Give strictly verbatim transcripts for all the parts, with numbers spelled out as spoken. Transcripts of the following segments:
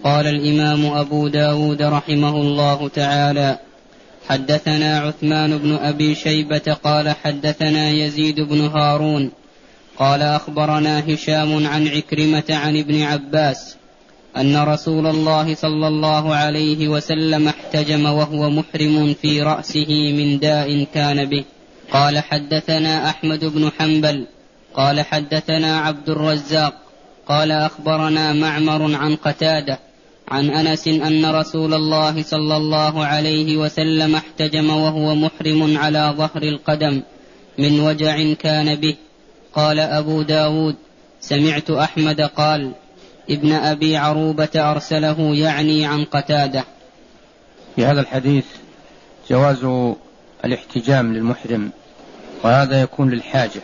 قال الإمام أبو داود رحمه الله تعالى: حدثنا عثمان بن أبي شيبة قال حدثنا يزيد بن هارون قال أخبرنا هشام عن عكرمة عن ابن عباس أن رسول الله صلى الله عليه وسلم احتجم وهو محرم في رأسه من داء كان به. قال حدثنا أحمد بن حنبل قال حدثنا عبد الرزاق قال أخبرنا معمر عن قتادة عن أنس أن رسول الله صلى الله عليه وسلم احتجم وهو محرم على ظهر القدم من وجع كان به. قال أبو داود: سمعت أحمد قال: ابن أبي عروبة أرسله يعني عن قتادة. في هذا الحديث جواز الاحتجام للمحرم، وهذا يكون للحاجة،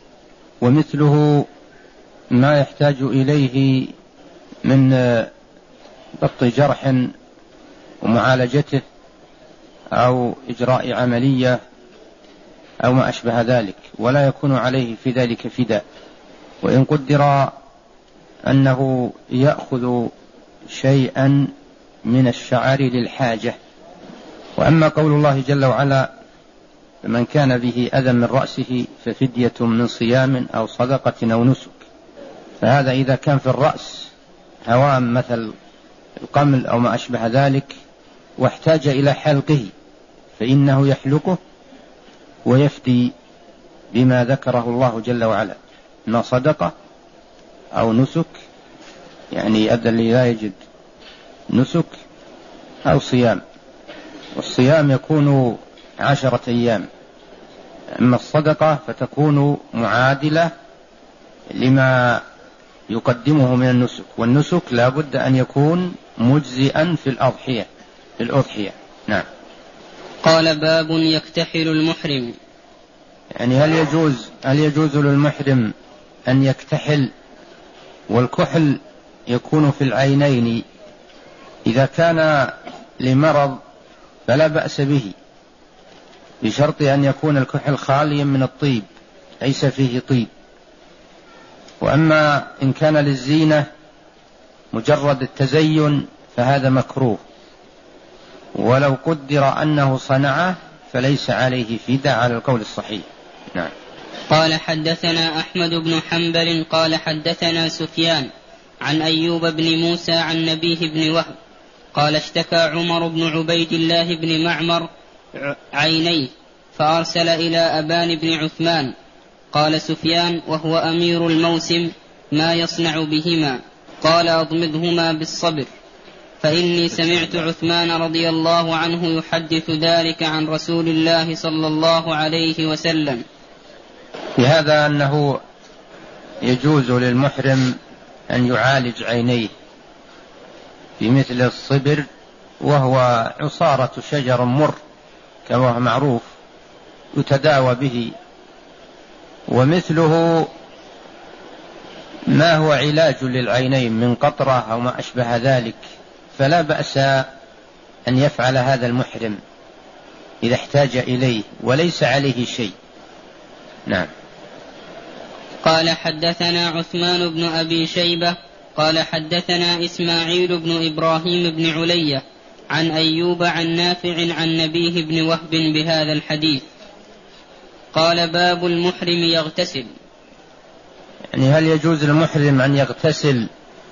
ومثله ما يحتاج إليه من ضبط جرح ومعالجته أو إجراء عملية أو ما أشبه ذلك، ولا يكون عليه في ذلك فداء، وإن قدر أنه يأخذ شيئا من الشعر للحاجة. وأما قول الله جل وعلا: فمن كان به أذى من رأسه ففدية من صيام أو صدقة أو نسك، فهذا إذا كان في الرأس هوام مثل القمل أو ما أشبه ذلك واحتاج إلى حلقه فإنه يحلقه ويفدي بما ذكره الله جل وعلا، ما صدقة أو نسك، يعني أذى اللي لا يجد نسك، أو صيام. والصيام يكون عشرة أيام، أما الصدقة فتكون معادلة لما يقدمه من النسك، والنسك لا بد أن يكون مجزئا في الأضحية في الأضحية. نعم. قال: باب يكتحل المحرم. يعني هل يجوز هل يجوز للمحرم أن يكتحل؟ والكحل يكون في العينين، إذا كان لمرض فلا بأس به، بشرط أن يكون الكحل خاليا من الطيب ليس فيه طيب. وأما إن كان للزينة مجرد التزين فهذا مكروه، ولو قدر أنه صنعه فليس عليه فداء على القول الصحيح. نعم. قال حدثنا أحمد بن حنبل قال حدثنا سفيان عن أيوب بن موسى عن نبيه بن وهب قال: اشتكى عمر بن عبيد الله بن معمر عينيه فأرسل إلى أبان بن عثمان. قال سفيان وهو أمير الموسم: ما يصنع بهما؟ قال: أضمدهما بالصبر، فإني سمعت عثمان رضي الله عنه يحدث ذلك عن رسول الله صلى الله عليه وسلم. بهذا أنه يجوز للمحرم أن يعالج عينيه بمثل الصبر، وهو عصارة شجر مر كما هو معروف يتداوى به، ومثله ما هو علاج للعينين من قطرة أو ما أشبه ذلك، فلا بأس أن يفعل هذا المحرم إذا احتاج إليه وليس عليه شيء. نعم. قال حدثنا عثمان بن أبي شيبة قال حدثنا إسماعيل بن إبراهيم بن علية عن أيوب عن نافع عن نبيه بن وهب بهذا الحديث. قال: باب المحرم يغتسل. يعني هل يجوز للمحرم أن يغتسل؟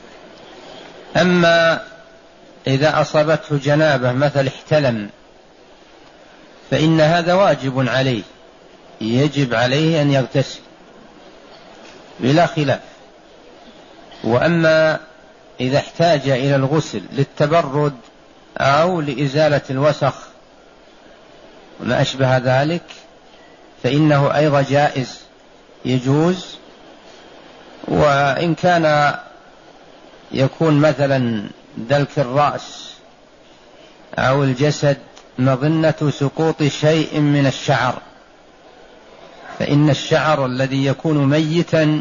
أما إذا أصابته جنابة مثل احتلم فإن هذا واجب عليه، يجب عليه أن يغتسل بلا خلاف. وأما إذا احتاج إلى الغسل للتبرد أو لإزالة الوسخ وما أشبه ذلك فإنه أيضا جائز يجوز. وإن كان يكون مثلا دلك الرأس أو الجسد مظنة سقوط شيء من الشعر، فإن الشعر الذي يكون ميتا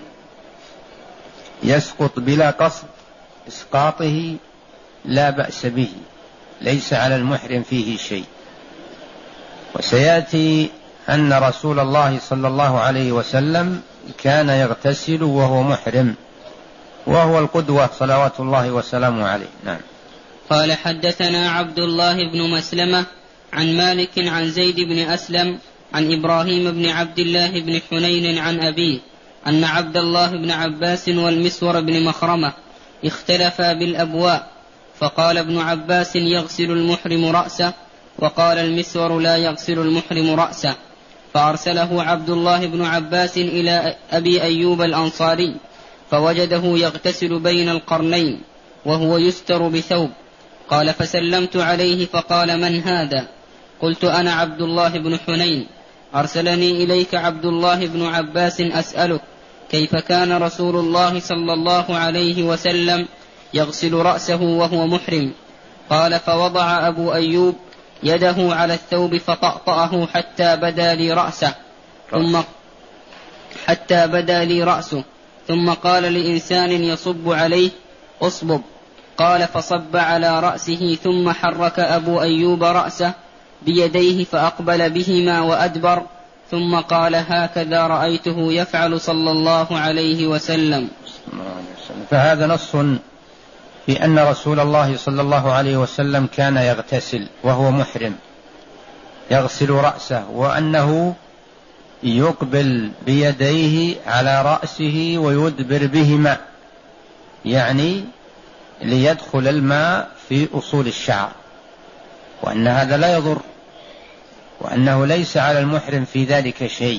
يسقط بلا قصد إسقاطه لا بأس به، ليس على المحرم فيه شيء. وسيأتي أن رسول الله صلى الله عليه وسلم كان يغتسل وهو محرم، وهو القدوة صلوات الله وسلامه عليه. نعم. قال حدثنا عبد الله بن مسلمة عن مالك عن زيد بن أسلم عن إبراهيم بن عبد الله بن حنين عن أبيه أن عبد الله بن عباس والمسور بن مخرمة اختلفا بالأبواء، فقال ابن عباس يغسل المحرم رأسه، وقال المسور لا يغسل المحرم رأسه، فأرسله عبد الله بن عباس إلى أبي أيوب الأنصاري فوجده يغتسل بين القرنين وهو يستر بثوب. قال فسلمت عليه فقال من هذا؟ قلت أنا عبد الله بن حنين، أرسلني إليك عبد الله بن عباس أسألك كيف كان رسول الله صلى الله عليه وسلم يغسل رأسه وهو محرم؟ قال فوضع أبو أيوب يده على الثوب فطأطأه حتى بدا لي رأسه ثم حتى بدا لي رأسه ثم قال لإنسان يصب عليه اصبب. قال فصب على رأسه ثم حرك أبو أيوب رأسه بيديه فأقبل بهما وأدبر، ثم قال هكذا رأيته يفعل صلى الله عليه وسلم. فهذا نص في أن رسول الله صلى الله عليه وسلم كان يغتسل وهو محرم، يغسل رأسه، وأنه يقبل بيديه على رأسه ويدبر بهما، يعني ليدخل الماء في أصول الشعر، وأن هذا لا يضر، وأنه ليس على المحرم في ذلك شيء.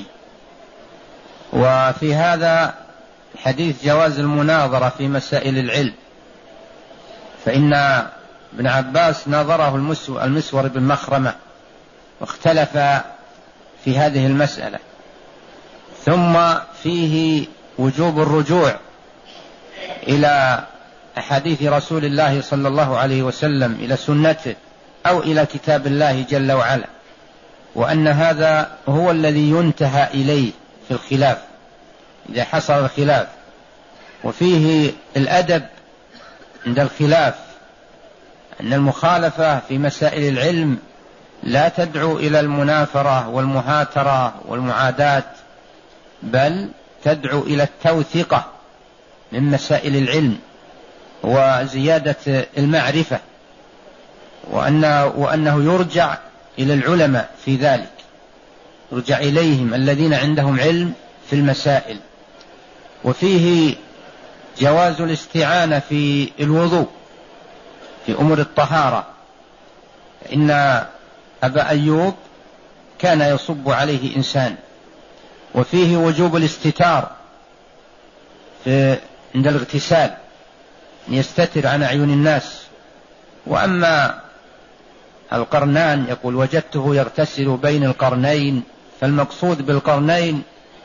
وفي هذا الحديث جواز المناظرة في مسائل العلم، فإن ابن عباس ناظره المسور بن مخرمة واختلف في هذه المسألة. ثم فيه وجوب الرجوع إلى أحاديث رسول الله صلى الله عليه وسلم، إلى سنته أو إلى كتاب الله جل وعلا، وأن هذا هو الذي ينتهى إليه في الخلاف إذا حصل الخلاف. وفيه الأدب عند الخلاف، أن المخالفة في مسائل العلم لا تدعو إلى المنافرة والمهاترة والمعاداة، بل تدعو إلى التوثقة من مسائل العلم وزيادة المعرفة، وأنه, وأنه يرجع إلى العلماء في ذلك، يرجع إليهم الذين عندهم علم في المسائل. وفيه جواز الاستعانة في الوضوء في أمور الطهارة، إن أبا أيوب كان يصب عليه إنسان. وفيه وجوب الاستتار في عند الاغتسال، يستتر عن أعين الناس. وأما القرنان يقول وجدته يغتسل بين القرنين، فالمقصود بالقرنين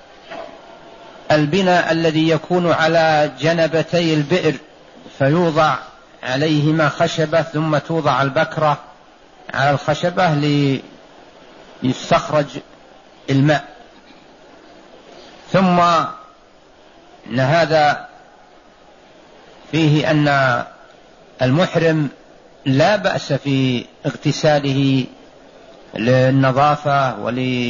البناء الذي يكون على جنبتي البئر، فيوضع عليهما خشبة ثم توضع البكرة على الخشبة ليستخرج الماء. ثم إن هذا فيه أن المحرم لا بأس في اغتساله للنظافة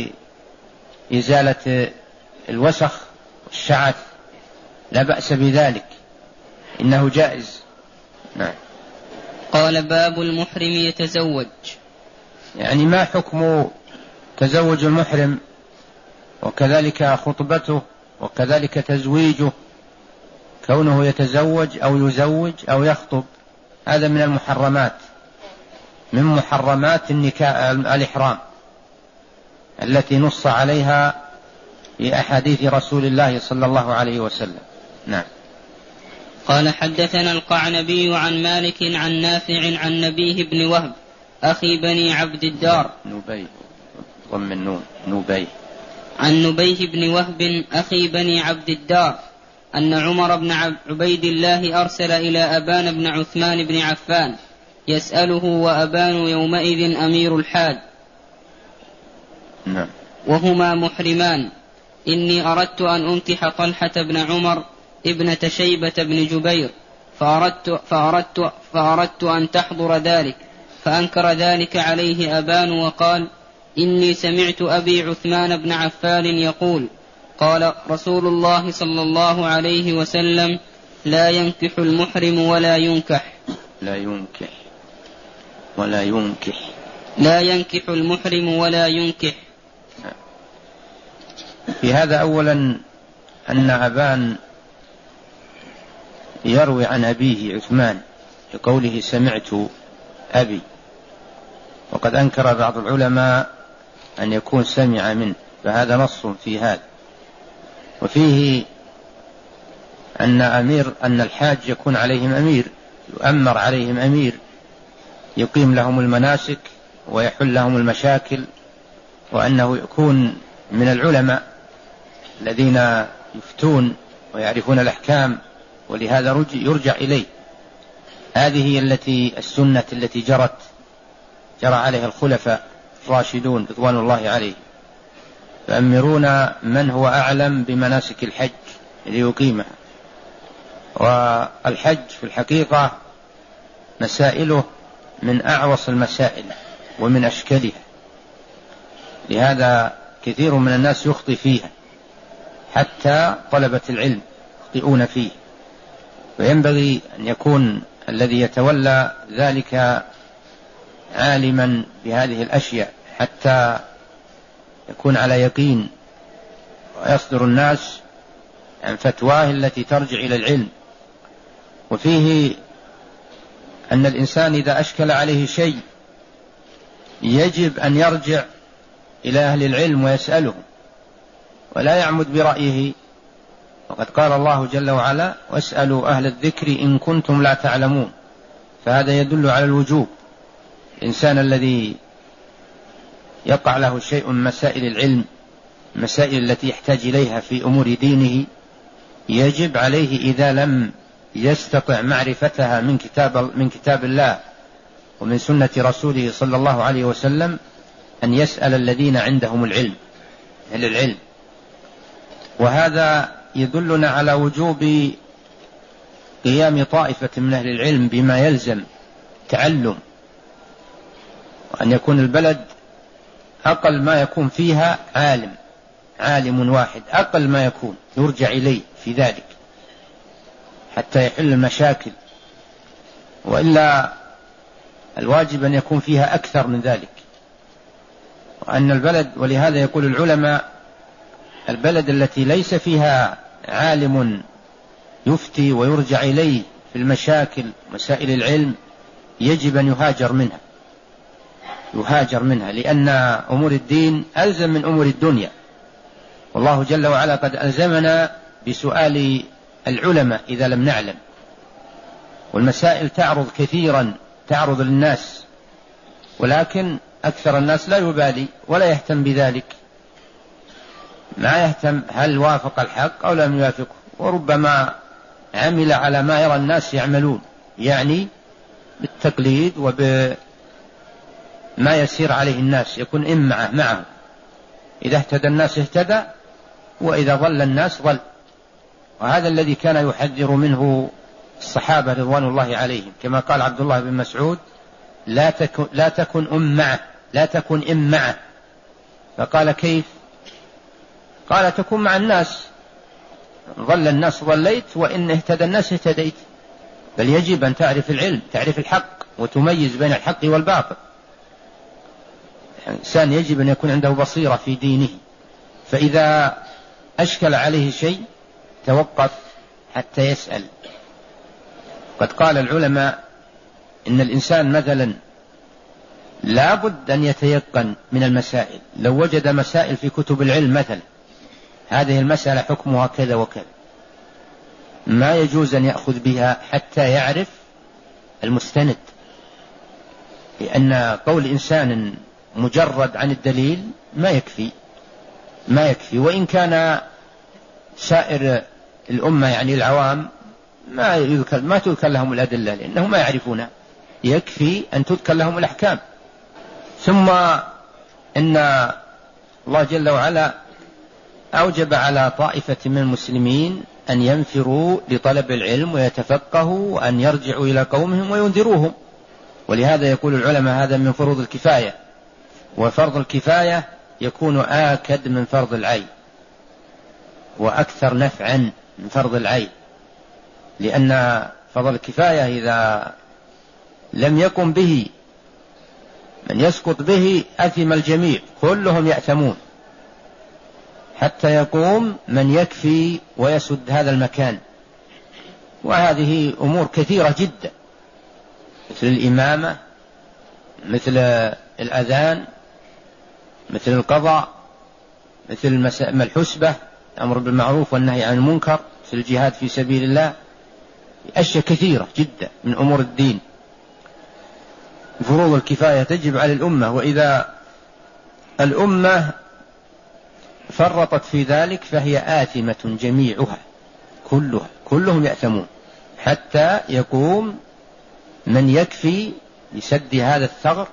ولإزالة الوسخ والشعث، لا بأس بذلك، إنه جائز. نعم. قال باب المحرم يتزوج، يعني ما حكم تزوج المحرم، وكذلك خطبته، وكذلك تزويجه، كونه يتزوج أو يزوج أو يخطب، هذا من المحرمات، من محرمات النكاح الإحرام التي نص عليها في أحاديث رسول الله صلى الله عليه وسلم. نعم. قال حدثنا القعنبي عن مالك عن نافع عن نبيه بن وهب أخي بني عبد الدار نبيه ضم النون نبيه عن نبيه بن وهب أخي بني عبد الدار أن عمر بن عبيد الله أرسل إلى أبان بن عثمان بن عفان يسأله، وأبان يومئذ أمير الحاج نعم. وهما محرمان: إني أردت أن أنكح طلحة بن عمر ابنة شيبة بن جبير، فأردت, فأردت, فأردت أن تحضر ذلك، فأنكر ذلك عليه أبان وقال: إني سمعت أبي عثمان بن عفان يقول: قال رسول الله صلى الله عليه وسلم: لا ينكح المحرم ولا ينكح. لا ينكح ولا ينكح. لا ينكح المحرم ولا ينكح. في هذا أولا أن أبان يروي عن أبيه عثمان لقوله سمعت أبي، وقد أنكر بعض العلماء أن يكون سمع منه، فهذا نص في هذا. وفيه أن أمير أن الحاج يكون عليهم أمير، يؤمر عليهم أمير يقيم لهم المناسك ويحل لهم المشاكل، وأنه يكون من العلماء الذين يفتون ويعرفون الأحكام، ولهذا يرجع إليه. هذه التي السنة التي جرت جرى عليها الخلفاء الراشدون رضوان الله عليه، فأمرون من هو أعلم بمناسك الحج ليقيمها. والحج في الحقيقة مسائله من أعوص المسائل ومن أشكالها، لهذا كثير من الناس يخطئ فيها، حتى طلبة العلم يخطئون فيه. وينبغي أن يكون الذي يتولى ذلك عالما بهذه الأشياء حتى يكون على يقين، ويصدر الناس عن فتواه التي ترجع إلى العلم. وفيه أن الإنسان إذا أشكل عليه شيء يجب أن يرجع إلى أهل العلم ويسأله، ولا يعمد برأيه. وقد قال الله جل وعلا واسألوا أهل الذكر إن كنتم لا تعلمون، فهذا يدل على الوجوب. الإنسان الذي يقع له شيء من مسائل العلم، مسائل التي يحتاج إليها في أمور دينه، يجب عليه إذا لم يستطع معرفتها من كتاب, من كتاب الله ومن سنة رسوله صلى الله عليه وسلم أن يسأل الذين عندهم العلم، أهل العلم. وهذا يدلنا على وجوب قيام طائفة من أهل العلم بما يلزم تعلم، وأن يكون البلد أقل ما يكون فيها عالم، عالم واحد أقل ما يكون يرجع إليه في ذلك حتى يحل المشاكل، وإلا الواجب أن يكون فيها أكثر من ذلك. وأن البلد، ولهذا يقول العلماء البلد التي ليس فيها عالم يفتي ويرجع إليه في المشاكل مسائل العلم يجب أن يهاجر منها، يهاجر منها، لأن أمور الدين ألزم من أمور الدنيا. والله جل وعلا قد ألزمنا بسؤال العلماء إذا لم نعلم. والمسائل تعرض كثيرا، تعرض للناس، ولكن أكثر الناس لا يبالي ولا يهتم بذلك، ما يهتم هل وافق الحق أو لم يوافقه، وربما عمل على ما يرى الناس يعملون، يعني بالتقليد وبما يسير عليه الناس، يكون إمعة معه. إذا اهتدى الناس اهتدى، وإذا ضل الناس ضل. وهذا الذي كان يحذر منه الصحابة رضوان الله عليهم، كما قال عبد الله بن مسعود لا تكن, لا تكن أمعة، لا تكن إمعة. فقال كيف؟ قال تكون مع الناس، ضل الناس ضليت، وإن اهتدى الناس اهتديت. بل يجب أن تعرف العلم، تعرف الحق، وتميز بين الحق والباطل. الإنسان يجب أن يكون عنده بصيرة في دينه، فإذا أشكل عليه شيء توقف حتى يسأل. قد قال العلماء إن الإنسان مثلا لا بد أن يتيقن من المسائل. لو وجد مسائل في كتب العلم مثلا هذه المسألة حكمها كذا وكذا، ما يجوز أن يأخذ بها حتى يعرف المستند، لأن قول إنسان مجرد عن الدليل ما يكفي، ما يكفي. وإن كان سائر الأمة يعني العوام ما يذكر ما تذكر لهم الأدلة لأنهم ما يعرفونها، يكفي أن تذكر لهم الأحكام. ثم إن الله جل وعلا أوجب على طائفة من المسلمين أن ينفروا لطلب العلم ويتفقهوا، وأن يرجعوا إلى قومهم وينذروهم. ولهذا يقول العلماء هذا من فروض الكفاية، وفرض الكفاية يكون آكد من فرض العين وأكثر نفعا من فرض العين، لأن فرض الكفاية إذا لم يقم به من يسقط به أثم الجميع، كلهم يأثمون حتى يقوم من يكفي ويسد هذا المكان. وهذه أمور كثيرة جدا، مثل الإمامة، مثل الأذان، مثل القضاء، مثل الحسبة، الأمر بالمعروف والنهي عن المنكر، مثل الجهاد في سبيل الله، أشياء كثيرة جدا من أمور الدين. فروض الكفاية تجب على الأمة، وإذا الأمة فرطت في ذلك فهي آثمة جميعها كلها، كلهم يأثمون حتى يقوم من يكفي لسد هذا الثغر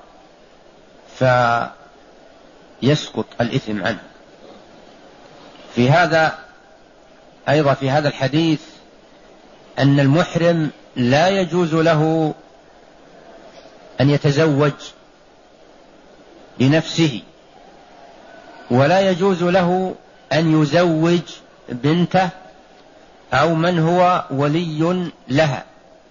فيسقط الإثم عنه. في هذا أيضا في هذا الحديث أن المحرم لا يجوز له أن يتزوج بنفسه، ولا يجوز له أن يزوج بنته أو من هو ولي لها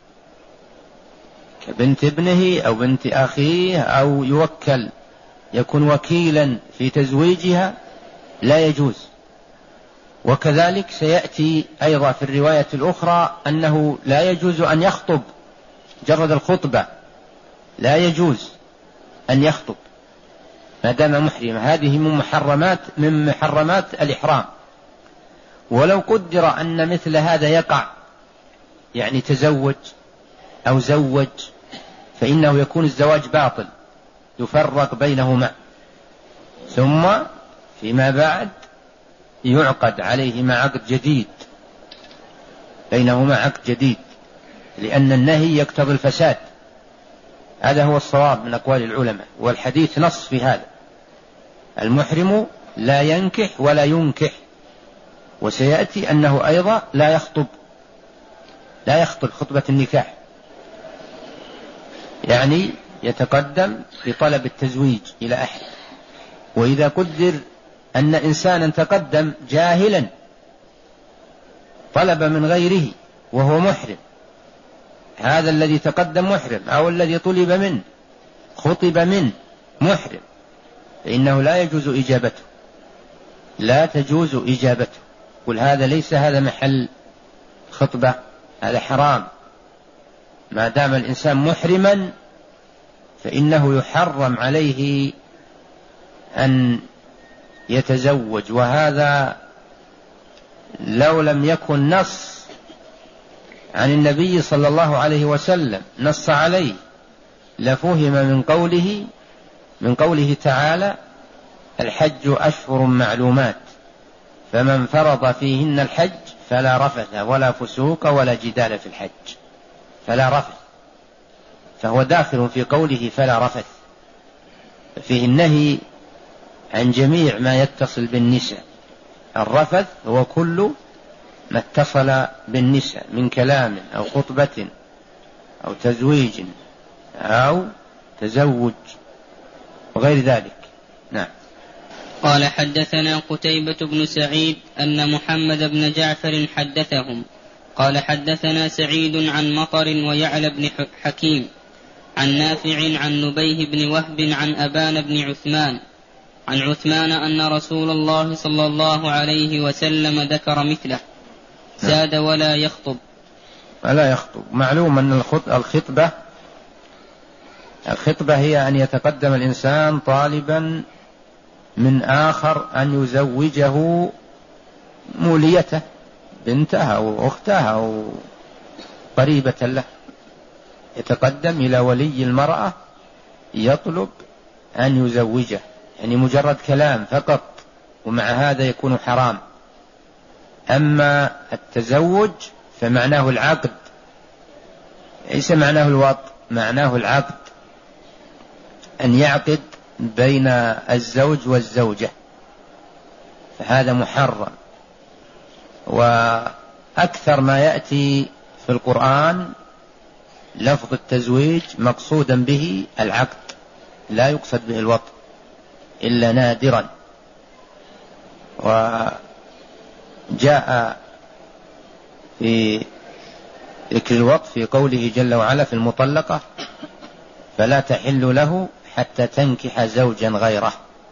كبنت ابنه أو بنت أخيه، أو يوكل يكون وكيلا في تزويجها، لا يجوز. وكذلك سيأتي أيضا في الرواية الأخرى أنه لا يجوز أن يخطب، جرد الخطبة لا يجوز أن يخطب ما دام محرم. هذه من محرمات من محرمات الإحرام. ولو قدر أن مثل هذا يقع، يعني تزوج أو زوج، فإنه يكون الزواج باطل، يفرق بينهما، ثم فيما بعد يعقد عليهما عقد جديد، بينهما عقد جديد، لأن النهي يقتضي الفساد. هذا هو الصواب من أقوال العلماء، والحديث نص في هذا. المحرم لا ينكح ولا ينكح، وسيأتي أنه أيضا لا يخطب، لا يخطب خطبة النكاح، يعني يتقدم في طلب التزويج إلى أحد. وإذا قدر أن إنسانا تقدم جاهلا طلب من غيره وهو محرم، هذا الذي تقدم محرم أو الذي طلب منه خطب منه محرم، فإنه لا يجوز إجابته، لا تجوز إجابته. قل هذا ليس هذا محل خطبة، هذا حرام. ما دام الإنسان محرما فإنه يحرم عليه أن يتزوج. وهذا لو لم يكن نص عن النبي صلى الله عليه وسلم نص عليه لفهم من قوله من قوله تعالى: الحج أشهر معلومات، فمن فرض فيهن الحج فلا رفث ولا فسوق ولا جدال في الحج. فلا رفث، فهو داخل في قوله فلا رفث، فيه النهي عن جميع ما يتصل بالنساء. الرفث هو كل ما اتصل بالنساء من كلام أو خطبة أو تزويج أو تزوج وغير ذلك. نعم. قال: حدثنا قتيبة بن سعيد أن محمد بن جعفر حدثهم قال: حدثنا سعيد عن مطر ويعلى بن حكيم عن نافع عن نبيه بن وهب عن أبان بن عثمان عن عثمان أن رسول الله صلى الله عليه وسلم ذكر مثله، زاد ولا يخطب. ولا يخطب. معلوم أن الخطبة الخطبة هي أن يتقدم الإنسان طالبا من آخر أن يزوجه موليته، بنته أو أختها أو قريبة له، يتقدم إلى ولي المرأة يطلب أن يزوجه، يعني مجرد كلام فقط، ومع هذا يكون حرام. أما التزوج فمعناه العقد، ليس معناه الوط، معناه العقد، أن يعقد بين الزوج والزوجة، فهذا محرم. وأكثر ما يأتي في القرآن لفظ التزويج مقصودا به العقد، لا يقصد به الوط إلا نادرا. وجاء في ذكر الوط في قوله جل وعلا في المطلقة: فلا تحل له حتى تنكح زوجا غيره.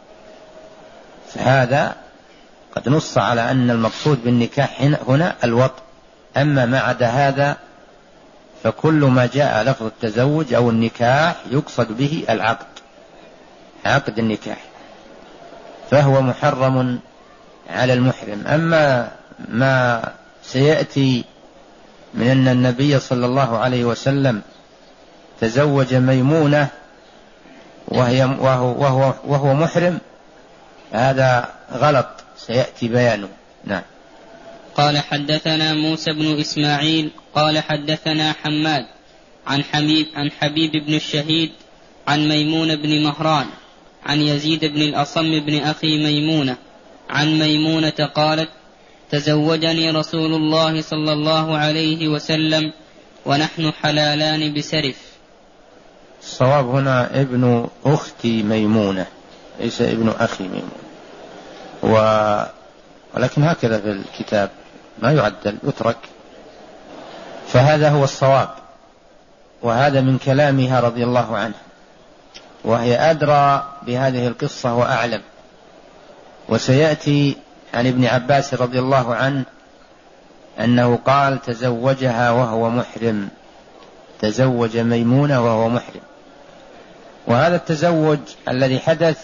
فهذا قد نص على أن المقصود بالنكاح هنا الوطء. أما ما عدا هذا فكل ما جاء لفظ التزوج أو النكاح يقصد به العقد، عقد النكاح، فهو محرم على المحرم. أما ما سيأتي من أن النبي صلى الله عليه وسلم تزوج ميمونة وهي وهو, وهو, وهو محرم، هذا غلط سيأتي بيانه. نعم. قال حدثنا موسى بن إسماعيل قال حدثنا حماد عن حبيب, عن حبيب بن الشهيد عن ميمون بن مهران عن يزيد بن الأصم بن أخي ميمونة عن ميمونة قالت: تزوجني رسول الله صلى الله عليه وسلم ونحن حلالان بسرف. الصواب هنا ابن أختي ميمونة ليس ابن أخي ميمونة، و... ولكن هكذا في الكتاب ما يعدل يترك، فهذا هو الصواب، وهذا من كلامها رضي الله عنها، وهي أدرى بهذه القصة وأعلم. وسيأتي عن ابن عباس رضي الله عنه أنه قال: تزوجها وهو محرم، تزوج ميمونة وهو محرم. وهذا التزوج الذي حدث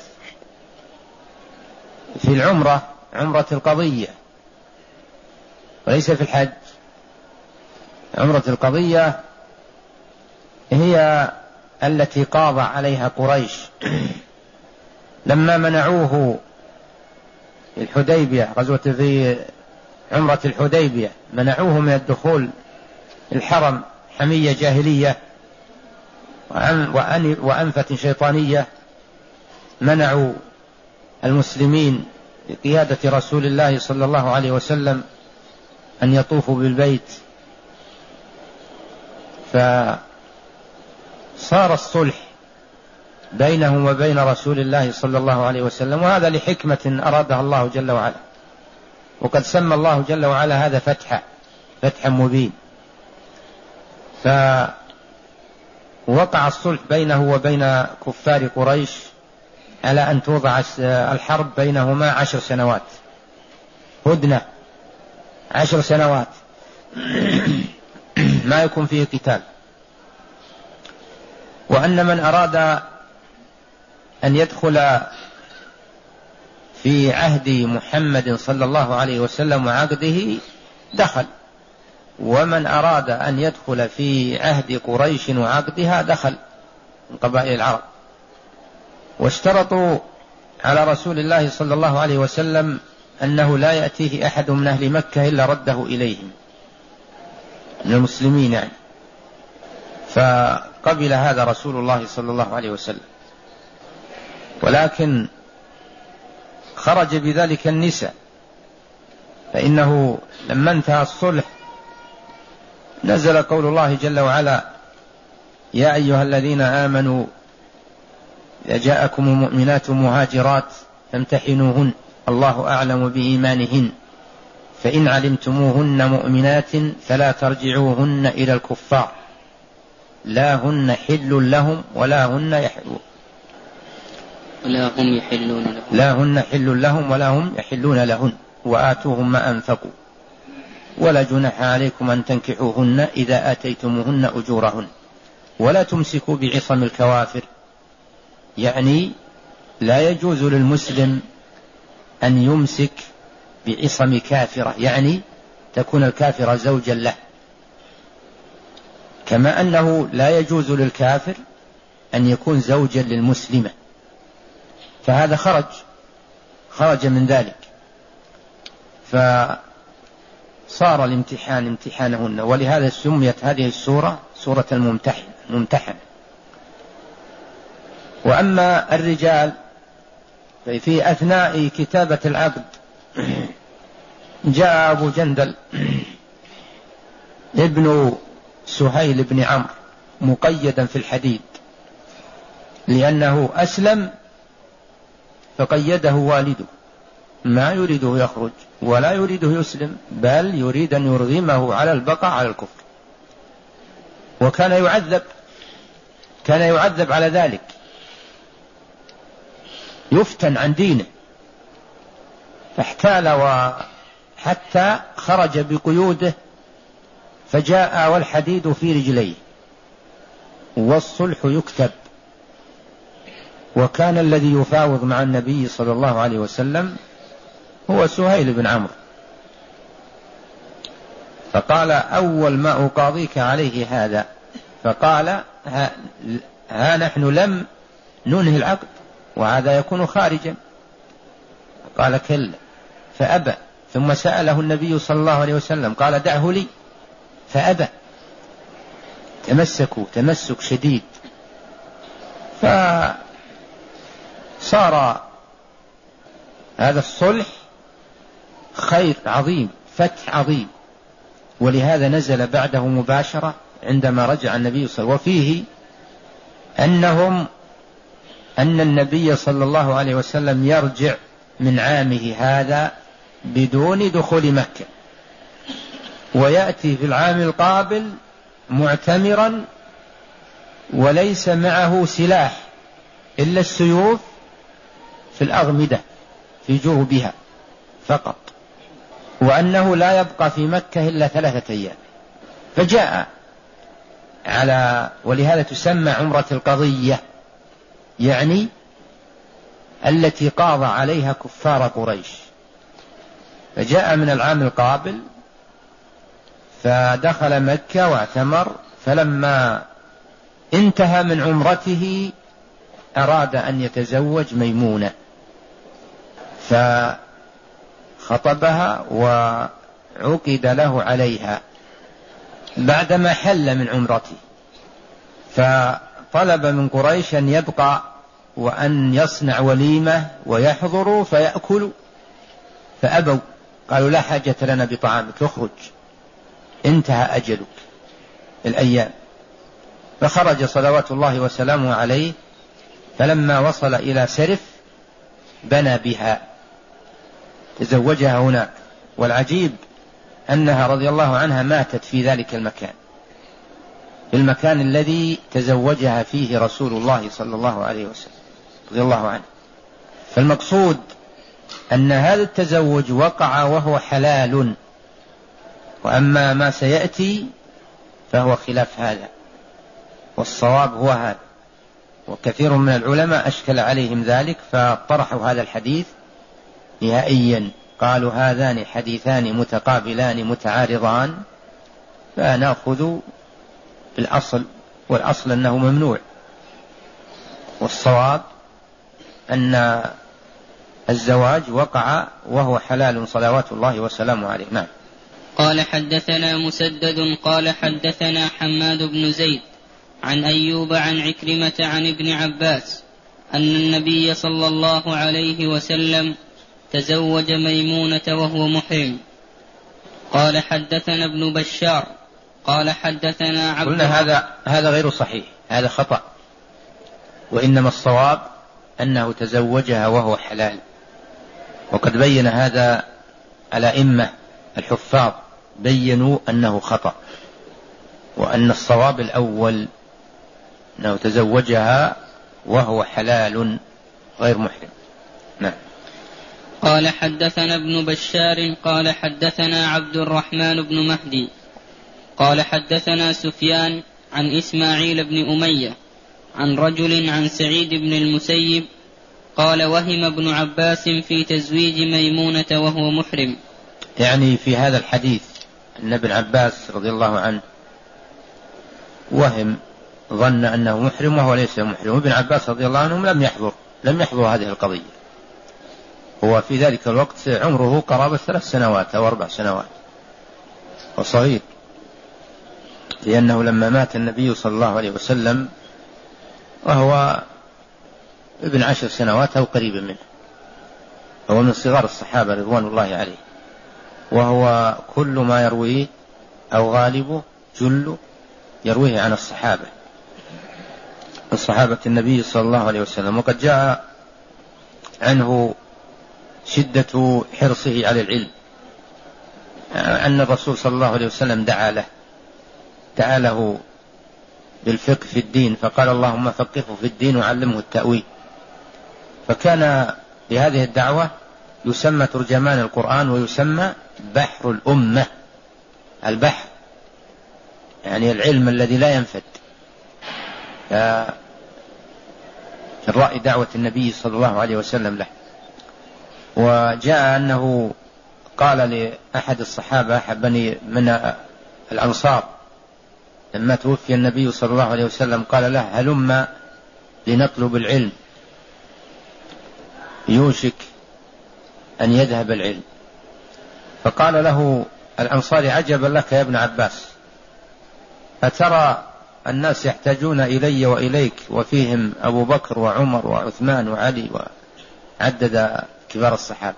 في العمرة، عمرة القضية، وليس في الحج. عمرة القضية هي التي قاض عليها قريش لما منعوه الحديبية، غزوة في عمرة الحديبية، منعوه من الدخول الحرم حمية جاهلية وأنفة شيطانية. منعوا المسلمين بقيادة رسول الله صلى الله عليه وسلم أن يطوفوا بالبيت، فصار الصلح بينهم وبين رسول الله صلى الله عليه وسلم، وهذا لحكمة أرادها الله جل وعلا، وقد سمى الله جل وعلا هذا فتحا فتحا مبين. فوقع الصلح بينه وبين كفار قريش على أن توضع الحرب بينهما عشر سنوات، هدنة عشر سنوات ما يكون فيه قتال، وأن من أراد أن يدخل في عهد محمد صلى الله عليه وسلم وعقده دخل، ومن أراد أن يدخل في عهد قريش وعقدها دخل من قبائل العرب. واشترطوا على رسول الله صلى الله عليه وسلم أنه لا يأتيه أحد من أهل مكة إلا رده إليهم من المسلمين يعني. فقبل هذا رسول الله صلى الله عليه وسلم، ولكن خرج بذلك النساء، فإنه لما انتهى الصلح نزل قول الله جل وعلا: يا أيها الذين آمنوا إذا جاءكم المؤمنات مهاجرات فامتحنوهن الله أعلم بإيمانهن فإن علمتموهن مؤمنات فلا ترجعوهن إلى الكفار لا هن حل لهم ولا هن يحلون ولا هم يحلون لهم لا هن حل لهم ولا هم يحلون لهن وآتوهم ما أنفقوا ولا جناح عليكم أن تنكحوهن إذا آتيتموهن أجورهن ولا تمسكوا بعصم الكوافر، يعني لا يجوز للمسلم أن يمسك بعصم كافرة، يعني تكون الكافرة زوجا له، كما أنه لا يجوز للكافر أن يكون زوجا للمسلمة، فهذا خرج خرج من ذلك، فصار الامتحان امتحانهن، ولهذا سميت هذه السورة سورة الممتحن ممتحن. وأما الرجال في أثناء كتابة العقد جاء أبو جندل ابن سهيل بن عمرو مقيدا في الحديد لأنه أسلم، فقيده والده، ما يريده يخرج ولا يريده يسلم، بل يريد أن يرغمه على البقاء على الكفر، وكان يعذب كان يعذب على ذلك، يفتن عن دينه، فاحتال وحتى خرج بقيوده، فجاء والحديد في رجليه والصلح يكتب. وكان الذي يفاوض مع النبي صلى الله عليه وسلم هو سهيل بن عمرو، فقال: أول ما أقاضيك عليه هذا. فقال: ها, ها نحن لم ننهي العقد وهذا يكون خارجا. قال: كلا، فأبى. ثم سأله النبي صلى الله عليه وسلم قال: دعه لي، فأبى. تمسكوا تمسك شديد، فصار هذا الصلح خير عظيم، فتح عظيم. ولهذا نزل بعده مباشرة عندما رجع النبي صلى الله عليه وسلم، وفيه أنهم أن النبي صلى الله عليه وسلم يرجع من عامه هذا بدون دخول مكة، ويأتي في العام القابل معتمرا وليس معه سلاح إلا السيوف في الأغمدة في جربها فقط، وأنه لا يبقى في مكة إلا ثلاثة أيام. فجاء على ولهذا تسمى عمرة القضية، يعني التي قاضى عليها كفار قريش. فجاء من العام القابل فدخل مكة واعتمر، فلما انتهى من عمرته أراد أن يتزوج ميمونة، فخطبها وعقد له عليها بعدما حل من عمرته. فطلب من قريش أن يبقى وأن يصنع وليمة ويحضروا فيأكلوا، فأبوا، قالوا: لا حاجة لنا بطعامك، اخرج، انتهى أجلك الأيام. فخرج صلوات الله وسلامه عليه، فلما وصل إلى سرف بنى بها، تزوجها هناك. والعجيب أنها رضي الله عنها ماتت في ذلك المكان، في المكان الذي تزوجها فيه رسول الله صلى الله عليه وسلم رضي الله عنه. فالمقصود أن هذا التزوج وقع وهو حلال، وأما ما سيأتي فهو خلاف هذا، والصواب هو هذا. وكثير من العلماء أشكل عليهم ذلك فطرحوا هذا الحديث نهائيا، قالوا: هذان حديثان متقابلان متعارضان، فنأخذ بالأصل، والأصل أنه ممنوع، والصواب أن الزواج وقع وهو حلال صلوات الله وسلامه عليه. نعم. قال: حدثنا مسدد قال حدثنا حماد بن زيد عن أيوب عن عكرمة عن ابن عباس أن النبي صلى الله عليه وسلم تزوج ميمونة وهو محرم. قال: حدثنا ابن بشار قال حدثنا عبد قلنا هذا هذا غير صحيح، هذا خطأ، وإنما الصواب أنه تزوجها وهو حلال، وقد بين هذا الأئمة الحفاظ، بينوا أنه خطأ، وأن الصواب الأول أنه تزوجها وهو حلال غير محرم. نعم. قال: حدثنا ابن بشار قال حدثنا عبد الرحمن بن مهدي قال حدثنا سفيان عن إسماعيل بن أمية عن رجل عن سعيد بن المسيب قال: وهم ابن عباس في تزويج ميمونة وهو محرم. يعني في هذا الحديث أن ابن عباس رضي الله عنه وهم، ظن أنه محرم وهو ليس محرم، وابن عباس رضي الله عنه لم يحضر لم يحضر هذه القضية، هو في ذلك الوقت عمره قرابة ثلاث سنوات أو أربع سنوات وصغير، لأنه لما مات النبي صلى الله عليه وسلم وهو ابن عشر سنوات أو قريبا منه، هو من صغار الصحابة رضوان الله عليه، وهو كل ما يرويه أو غالبه جل يرويه عن الصحابة الصحابة النبي صلى الله عليه وسلم. وقد جاء عنه شدة حرصه على العلم، أن الرسول صلى الله عليه وسلم دعا له دعا له بالفقه في الدين، فقال: اللهم فقهه في الدين وعلمه التأويل. فكان بهذه الدعوة يسمى ترجمان القرآن ويسمى بحر الأمة. البحر يعني العلم الذي لا ينفد. الرأي دعوة النبي صلى الله عليه وسلم له. وجاء أنه قال لأحد الصحابة بني من الأنصار لما توفي النبي صلى الله عليه وسلم قال له هلم لنطلب العلم يوشك أن يذهب العلم. فقال له الأنصاري عجبا لك يا ابن عباس، أترى الناس يحتاجون إلي وإليك وفيهم أبو بكر وعمر وعثمان وعلي، وعدد كبار الصحابة.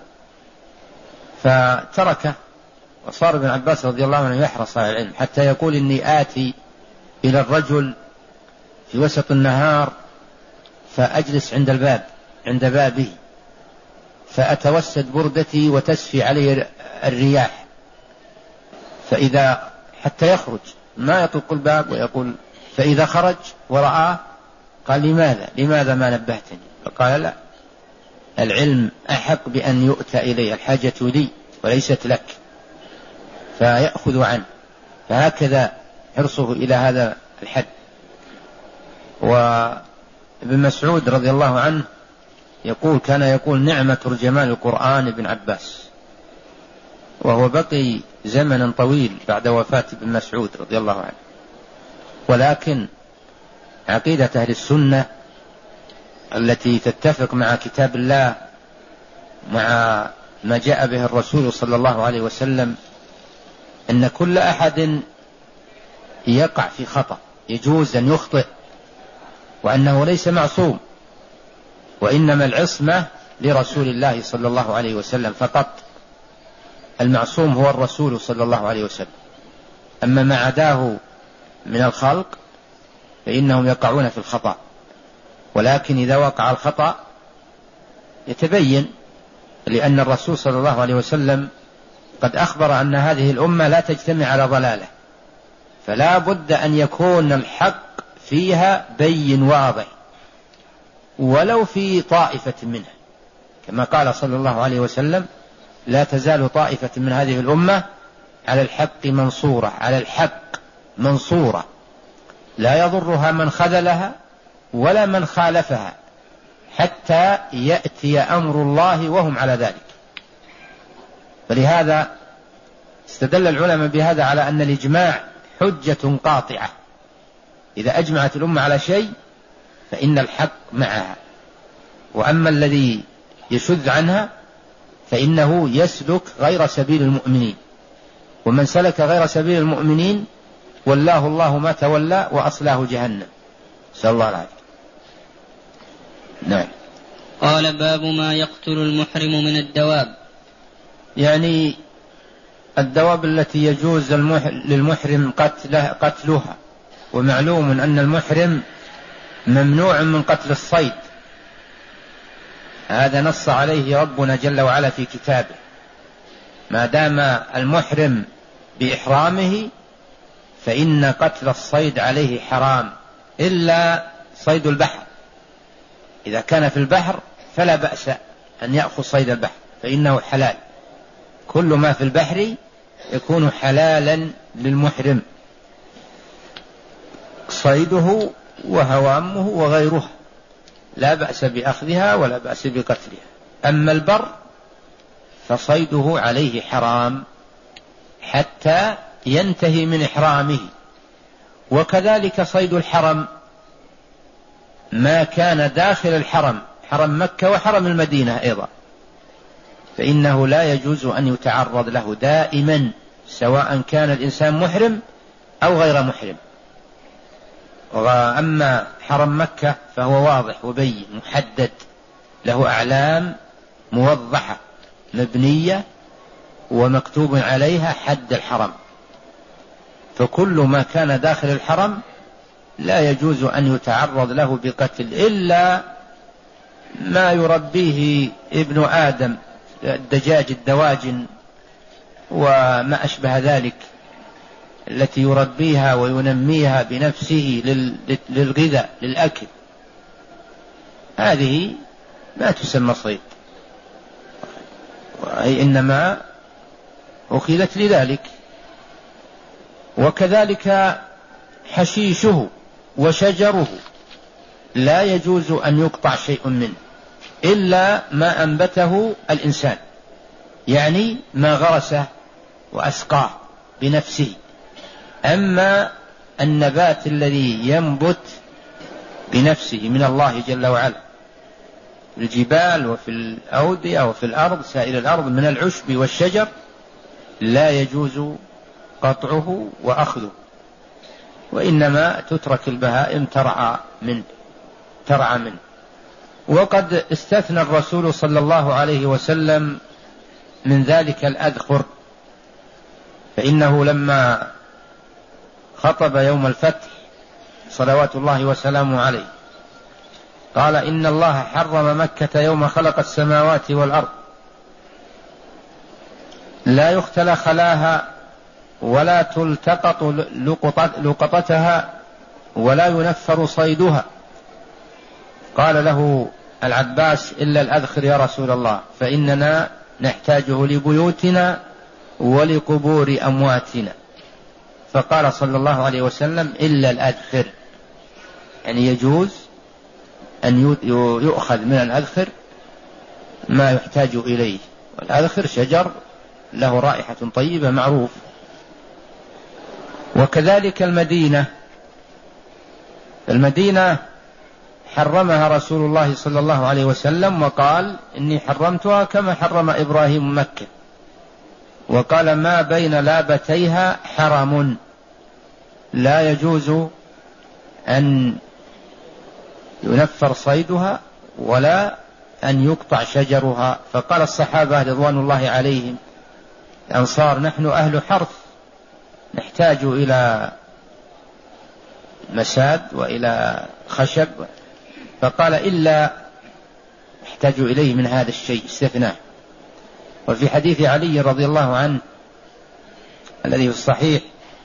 فتركه وصار ابن عباس رضي الله عنه يحرص على العلم حتى يقول إني آتي إلى الرجل في وسط النهار فأجلس عند الباب عند بابه فأتوسد بردتي وتسفي علي الرياح، فإذا حتى يخرج ما يطرق الباب ويقول، فإذا خرج ورآه قال لماذا لماذا ما نبهتني؟ فقال لا، العلم أحق بأن يؤتى إليه، الحاجة لي وليست لك، فيأخذ عنه. فهكذا حرصه إلى هذا الحد. وابن مسعود رضي الله عنه يقول كان يقول نعمة ترجمان القرآن ابن عباس، وهو بقي زمنا طويل بعد وفاة ابن مسعود رضي الله عنه. ولكن عقيدة أهل السنة التي تتفق مع كتاب الله مع ما جاء به الرسول صلى الله عليه وسلم أن كل أحد يقع في خطأ يجوز أن يخطئ، وأنه ليس معصوم، وإنما العصمة لرسول الله صلى الله عليه وسلم فقط. المعصوم هو الرسول صلى الله عليه وسلم، أما ما عداه من الخلق فإنهم يقعون في الخطأ. ولكن إذا وقع الخطأ يتبين، لأن الرسول صلى الله عليه وسلم قد أخبر أن هذه الأمة لا تجتمع على ضلالة، فلا بد أن يكون الحق فيها بين واضح ولو في طائفة منها، كما قال صلى الله عليه وسلم لا تزال طائفة من هذه الأمة على الحق منصورة، على الحق منصورة لا يضرها من خذلها ولا من خالفها حتى يأتي أمر الله وهم على ذلك. فلهذا استدل العلماء بهذا على أن الإجماع حجة قاطعة، إذا أجمعت الأمة على شيء فإن الحق معها، وأما الذي يشذ عنها فإنه يسلك غير سبيل المؤمنين، ومن سلك غير سبيل المؤمنين والله الله ما تولى وأصلاه جهنم، نسأل الله العافية. نعم. قال باب ما يقتل المحرم من الدواب، يعني الدواب التي يجوز للمحرم قتله قتلها، ومعلوم أن المحرم ممنوع من قتل الصيد، هذا نص عليه ربنا جل وعلا في كتابه، ما دام المحرم بإحرامه فإن قتل الصيد عليه حرام إلا صيد البحر، إذا كان في البحر فلا بأس أن يأخذ صيد البحر فإنه حلال، كل ما في البحر يكون حلالا للمحرم صيده وهوامه وغيرها، لا بأس بأخذها ولا بأس بقتلها. أما البر فصيده عليه حرام حتى ينتهي من إحرامه، وكذلك صيد الحرم ما كان داخل الحرم، حرم مكة وحرم المدينة أيضا، فإنه لا يجوز أن يتعرض له دائما سواء كان الإنسان محرم أو غير محرم. وأما حرم مكة فهو واضح وبين محدد، له أعلام موضحة مبنية ومكتوب عليها حد الحرم، فكل ما كان داخل الحرم لا يجوز أن يتعرض له بقتل إلا ما يربيه ابن آدم، الدجاج الدواجن وما أشبه ذلك التي يربيها وينميها بنفسه للغذاء للأكل، هذه ما تسمى صيد، أي إنما أخذت لذلك. وكذلك حشيشه وشجره لا يجوز أن يقطع شيء منه إلا ما أنبته الإنسان، يعني ما غرسه وأسقاه بنفسه. أما النبات الذي ينبت بنفسه من الله جل وعلا في الجبال وفي الأودية وفي الأرض سائر الأرض من العشب والشجر لا يجوز قطعه وأخذه، وإنما تترك البهائم ترعى منه ترعى منه. وقد استثنى الرسول صلى الله عليه وسلم من ذلك الأذخر، فإنه لما خطب يوم الفتح صلوات الله وسلامه عليه قال: إن الله حرم مكة يوم خلق السماوات والأرض، لا يختلى خلاها ولا تلتقط لقطتها ولا ينفر صيدها. قال له العباس: إلا الأذخر يا رسول الله، فإننا نحتاجه لبيوتنا ولقبور أمواتنا. فقال صلى الله عليه وسلم: إلا الأذخر، يعني يجوز أن يؤخذ من الأذخر ما يحتاج إليه. والأذخر شجر له رائحة طيبة معروف. وكذلك المدينة، المدينة حرمها رسول الله صلى الله عليه وسلم وقال: إني حرمتها كما حرم إبراهيم مكة، وقال: ما بين لابتيها حرم، لا يجوز أن ينفر صيدها ولا أن يقطع شجرها. فقال الصحابة رضوان الله عليهم الأنصار: نحن أهل حرث نحتاج إلى مساد وإلى خشب، فقال: إلا احتاج إليه من هذا الشيء، استثناء. وفي حديث علي رضي الله عنه الذي في الصحيح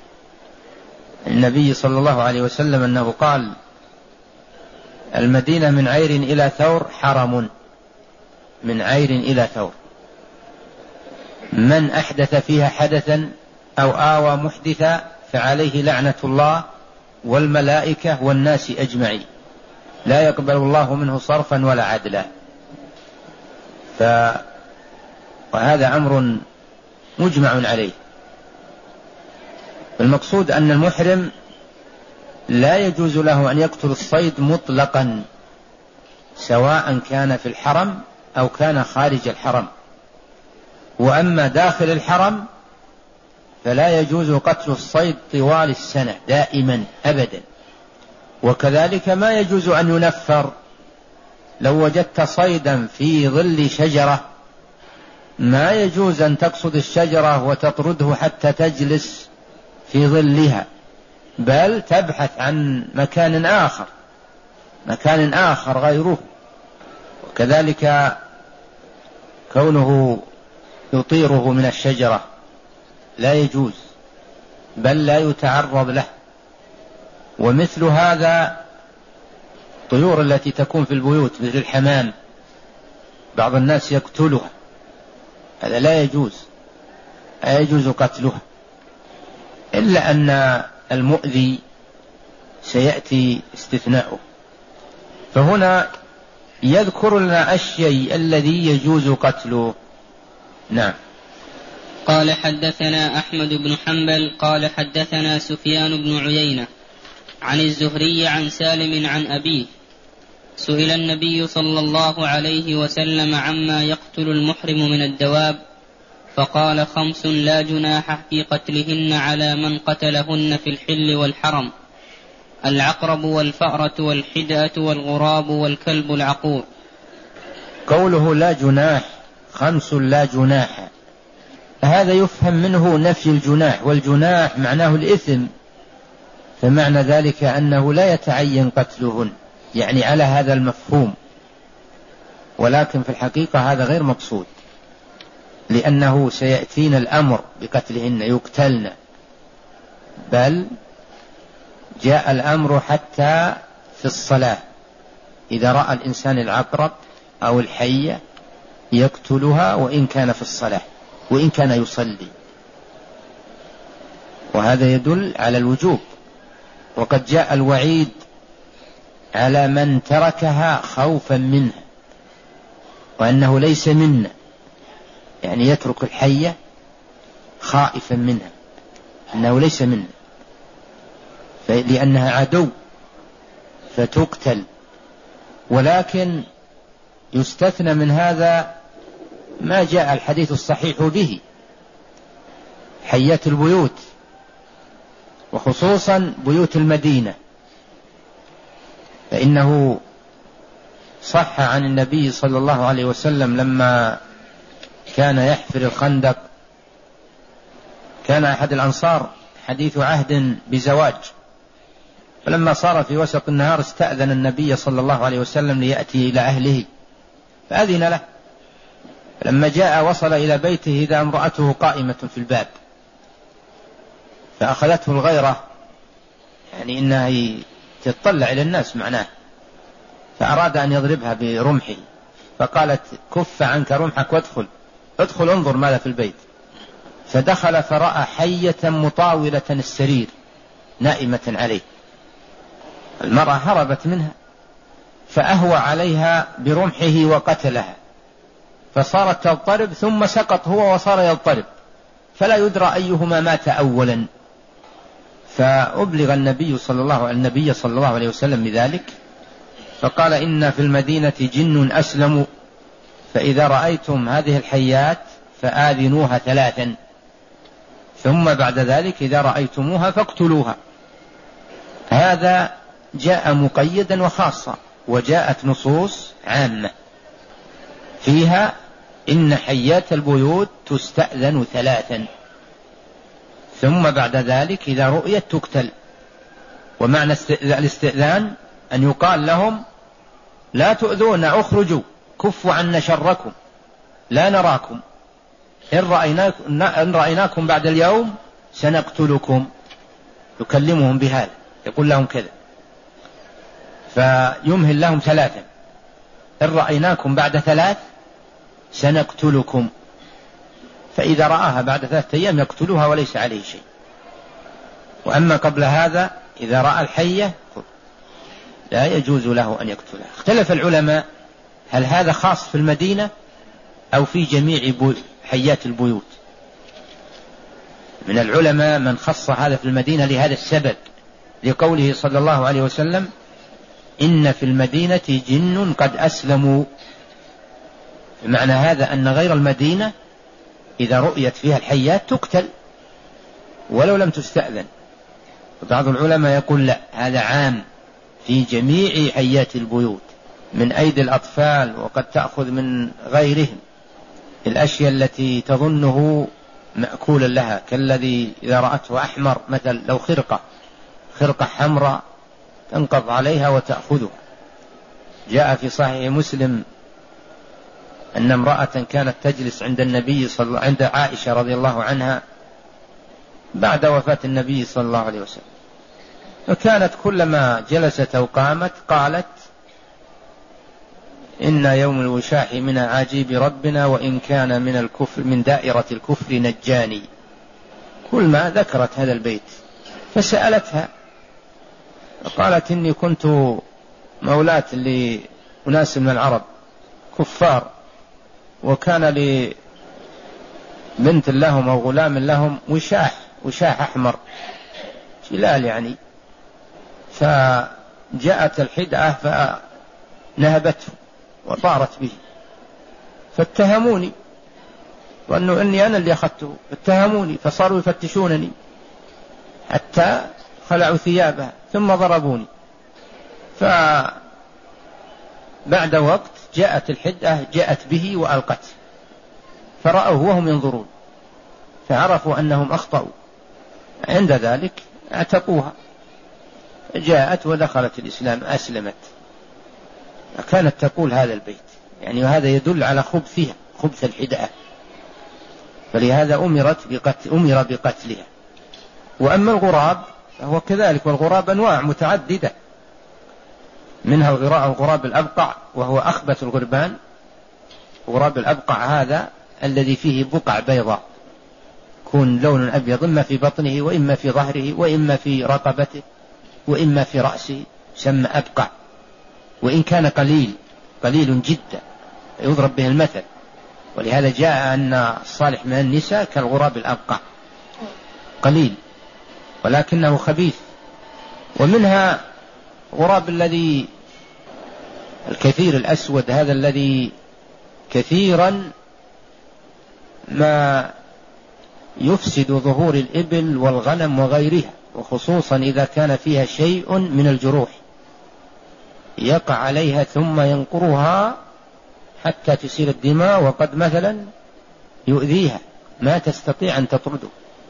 النبي صلى الله عليه وسلم أنه قال: المدينة من عير إلى ثور حرم، من عير إلى ثور، من أحدث فيها حدثا أو آوى محدثا فعليه لعنة الله والملائكة والناس أجمعين، لا يقبل الله منه صرفا ولا عدلا. ف... وهذا أمر مجمع عليه. المقصود أن المحرم لا يجوز له أن يقتل الصيد مطلقا، سواء كان في الحرم أو كان خارج الحرم. وأما داخل الحرم فلا يجوز قتل الصيد طوال السنة دائما أبدا. وكذلك ما يجوز أن ينفر. لو وجدت صيدا في ظل شجرة ما يجوز أن تقصد الشجرة وتطرده حتى تجلس في ظلها، بل تبحث عن مكان آخر مكان آخر غيره. وكذلك كونه يطيره من الشجرة لا يجوز، بل لا يتعرض له. ومثل هذا الطيور التي تكون في البيوت مثل الحمام، بعض الناس يقتلها، هذا لا يجوز، لا يجوز قتلها، إلا أن المؤذي سيأتي استثناؤه. فهنا يذكر لنا الشيء الذي يجوز قتله. نعم. قال: حدثنا أحمد بن حنبل قال حدثنا سفيان بن عيينة عن الزهري عن سالم عن أبيه: سئل النبي صلى الله عليه وسلم عما يقتل المحرم من الدواب، فقال: خمس لا جناح في قتلهن على من قتلهن في الحل والحرم: العقرب والفأرة والحدأة والغراب والكلب العقور. قوله لا جناح، خمس لا جناح، هذا يفهم منه نفي الجناح، والجناح معناه الإثم، فمعنى ذلك أنه لا يتعين قتلهن، يعني على هذا المفهوم. ولكن في الحقيقة هذا غير مقصود، لأنه سيأتينا الأمر بقتلهن يقتلن، بل جاء الأمر حتى في الصلاة. إذا رأى الإنسان العقرب أو الحية يقتلها وإن كان في الصلاة وإن كان يصلي، وهذا يدل على الوجوب. وقد جاء الوعيد على من تركها خوفا منها، وأنه ليس منا، يعني يترك الحية خائفا منها، أنه ليس منا لأنها عدو فتقتل. ولكن يستثنى من هذا ما جاء الحديث الصحيح به، حيات البيوت، وخصوصا بيوت المدينة، فإنه صح عن النبي صلى الله عليه وسلم لما كان يحفر الخندق، كان أحد الأنصار حديث عهد بزواج، فلما صار في وسط النهار استأذن النبي صلى الله عليه وسلم ليأتي إلى أهله فأذن له، فلما جاء وصل إلى بيته إذا امرأته قائمة في الباب، فأخذته الغيرة، يعني إنها تطلع إلى الناس معناه، فأراد أن يضربها برمحه، فقالت كف عنك رمحك وادخل ادخل انظر ماذا في البيت. فدخل فرأى حية مطاولة السرير نائمة عليه، المرأة هربت منها فأهوى عليها برمحه وقتلها، فصارت تضطرب ثم سقط هو وصار يضطرب، فلا يدرى أيهما مات أولا. فأبلغ النبي صلى الله النبي صلى الله عليه وسلم بذلك، فقال إن في المدينة جن أسلموا، فإذا رأيتم هذه الحيات فآذنوها ثلاثا، ثم بعد ذلك إذا رأيتموها فاقتلوها. هذا جاء مقيدا وخاصا، وجاءت نصوص عامة فيها إن حيات البيوت تستأذن ثلاثا، ثم بعد ذلك إذا رؤيت تقتل. ومعنى الاستئذان أن يقال لهم لا تؤذون، اخرجوا، كفوا عنا شركم، لا نراكم، إن رأيناكم, إن رأيناكم بعد اليوم سنقتلكم. يكلمهم بهذا، يقول لهم كذا، فيمهل لهم ثلاثا، إن رأيناكم بعد ثلاث سنقتلكم، فإذا رآها بعد ثلاثة أيام يقتلوها وليس عليه شيء. وأما قبل هذا إذا رأى الحية لا يجوز له أن يقتلها. اختلف العلماء هل هذا خاص في المدينة أو في جميع حيات البيوت. من العلماء من خص هذا في المدينة لهذا السبب، لقوله صلى الله عليه وسلم إن في المدينة جن قد أسلموا، بمعنى هذا أن غير المدينة إذا رؤيت فيها الحيات تقتل ولو لم تستأذن. وبعض العلماء يقول لا، هذا عام في جميع حيات البيوت من أيدي الأطفال، وقد تأخذ من غيرهم الأشياء التي تظنه مأكولا لها، كالذي إذا رأته أحمر مثل لو خرقة خرقة حمراء تنقض عليها وتأخذها. جاء في صحيح مسلم أن امرأة كانت تجلس عند النبي صلى عند عائشة رضي الله عنها بعد وفاة النبي صلى الله عليه وسلم، فكانت كلما جلست أو قامت قالت إن يوم الوشاح من عجيب ربنا وإن كان من الكفر من دائرة الكفر نجاني، كل ما ذكرت هذا البيت. فسألتها قالت إني كنت مولاة لأناس من العرب كفار، وكان لي بنت لهم أو غلام لهم وشاح وشاح أحمر شلال يعني، فجاءت الحدعة فنهبته وطارت به، فاتهموني وأنه إني أنا اللي أخذته، اتهموني فصاروا يفتشونني حتى خلعوا ثيابها ثم ضربوني. فبعد وقت جاءت الحدة جاءت به وألقته، فرأوه وهم ينظرون فعرفوا أنهم أخطأوا، عند ذلك اعتقوها، جاءت ودخلت الإسلام أسلمت. كانت تقول هذا البيت يعني، وهذا يدل على خبثها خبث الحدة، فلهذا أمرت بقتل أمر بقتلها. وأما الغراب فهو كذلك، والغراب أنواع متعددة، منها الغراب الغراب الأبقع وهو أخبث الغربان، غراب الأبقع هذا الذي فيه بقع بيضاء، يكون لون أبيض إما في بطنه وإما في ظهره وإما في رقبته وإما في رأسه، يسمى أبقع، وإن كان قليل قليل جدا يضرب به المثل. ولهذا جاء أن الصالح من النساء كالغراب الأبقع، قليل ولكنه خبيث. ومنها غراب الذي الكثير الأسود، هذا الذي كثيرا ما يفسد ظهور الإبل والغنم وغيرها، وخصوصا إذا كان فيها شيء من الجروح، يقع عليها ثم ينقرها حتى تسيل الدماء، وقد مثلا يؤذيها ما تستطيع أن تطرده،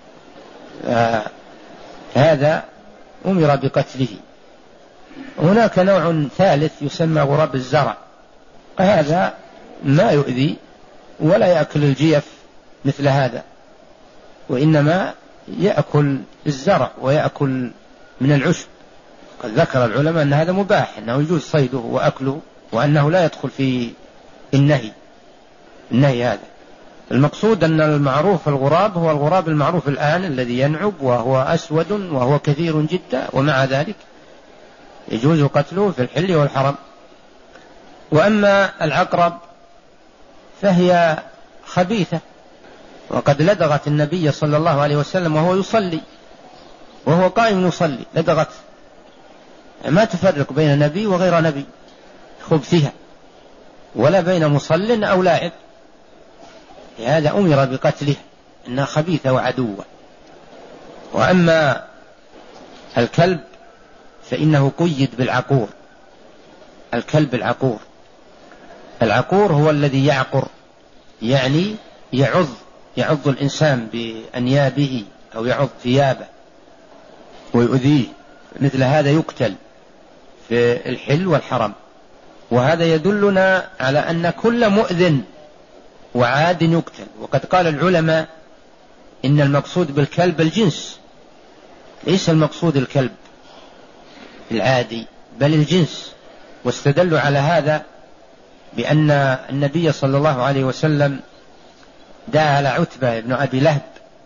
هذا أمر بقتله. هناك نوع ثالث يسمى غراب الزرع، هذا ما يؤذي ولا يأكل الجيف مثل هذا، وإنما يأكل الزرع ويأكل من العشب. قد ذكر العلماء أن هذا مباح، أنه يجوز صيده وأكله، وأنه لا يدخل في النهي النهي هذا. المقصود أن المعروف الغراب هو الغراب المعروف الآن الذي ينعب وهو أسود وهو كثير جدا، ومع ذلك يجوز قتله في الحل والحرم. وأما العقرب فهي خبيثة، وقد لدغت النبي صلى الله عليه وسلم وهو يصلي، وهو قائم يصلي لدغت، ما تفرق بين نبي وغير نبي خبثها، ولا بين مصل أو لاعب، لهذا أمر بقتله إنها خبيثة وعدوة. وأما الكلب فإنه قيد بالعقور، الكلب العقور، العقور هو الذي يعقر، يعني يعض يعض الإنسان بأنيابه أو يعض ثيابه ويؤذيه، مثل هذا يقتل في الحل والحرم. وهذا يدلنا على أن كل مؤذن وعاد يقتل. وقد قال العلماء إن المقصود بالكلب الجنس، ليس المقصود الكلب العادي بل الجنس. واستدلوا على هذا بأن النبي صلى الله عليه وسلم دعا على عتبة بن أبي لهب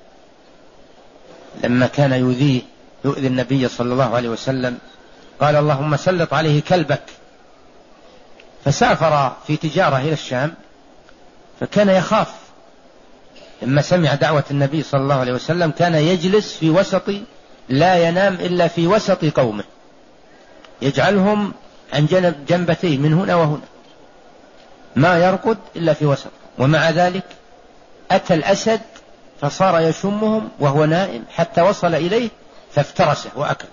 لما كان يؤذيه يؤذي النبي صلى الله عليه وسلم، قال اللهم سلط عليه كلبك. فسافر في تجارة إلى الشام، فكان يخاف لما سمع دعوة النبي صلى الله عليه وسلم، كان يجلس في وسط، لا ينام إلا في وسط قومه، يجعلهم عن جنب جنبتين من هنا وهنا، ما يرقد إلا في وسط. ومع ذلك أتى الأسد فصار يشمهم وهو نائم حتى وصل إليه فافترسه وأكله.